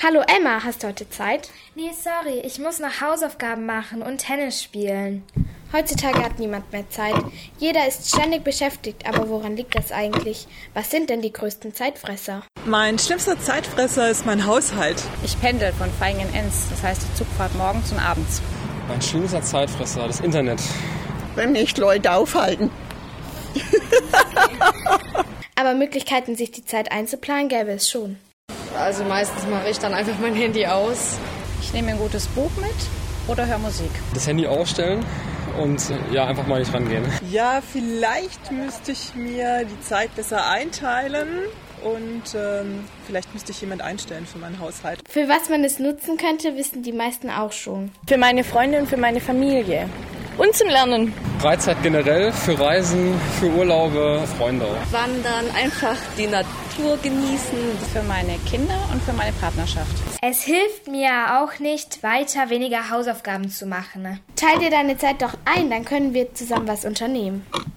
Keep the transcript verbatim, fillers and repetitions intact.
Hallo Emma, hast du heute Zeit? Nee, sorry, ich muss noch Hausaufgaben machen und Tennis spielen. Heutzutage hat niemand mehr Zeit. Jeder ist ständig beschäftigt, aber woran liegt das eigentlich? Was sind denn die größten Zeitfresser? Mein schlimmster Zeitfresser ist mein Haushalt. Ich pendel von Vaihingen-Enz, das heißt die Zugfahrt morgens und abends. Mein schlimmster Zeitfresser, das Internet. Wenn mich Leute aufhalten. Aber Möglichkeiten, sich die Zeit einzuplanen, gäbe es schon. Also meistens mache ich dann einfach mein Handy aus. Ich nehme ein gutes Buch mit oder höre Musik. Das Handy ausstellen und ja, einfach mal nicht rangehen. Ja, vielleicht müsste ich mir die Zeit besser einteilen und ähm, vielleicht müsste ich jemand einstellen für meinen Haushalt. Für was man es nutzen könnte, wissen die meisten auch schon. Für meine Freunde und für meine Familie. Und zum Lernen. Freizeit generell, für Reisen, für Urlaube, Freunde auch. Wandern, einfach die Natur genießen. Für meine Kinder und für meine Partnerschaft. Es hilft mir auch nicht, weiter weniger Hausaufgaben zu machen. Teil dir deine Zeit doch ein, dann können wir zusammen was unternehmen.